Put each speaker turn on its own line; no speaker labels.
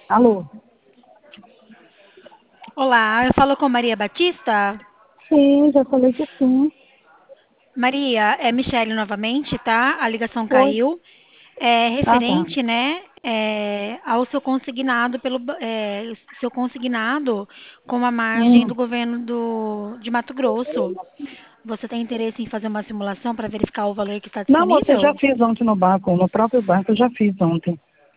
Alô?
Olá, eu falo com Maria Batista.
Sim, já falei que sim.
Maria, é Michele novamente, tá? A ligação
Oi.
caiu. É
Ah, tá.
referente, né, ao seu consignado seu consignado com a margem
Hum.
do governo de Mato Grosso. Você tem interesse em fazer uma simulação para verificar o valor que está
Não, moça, eu já
disponível?
fiz ontem no banco, no próprio banco eu já fiz ontem.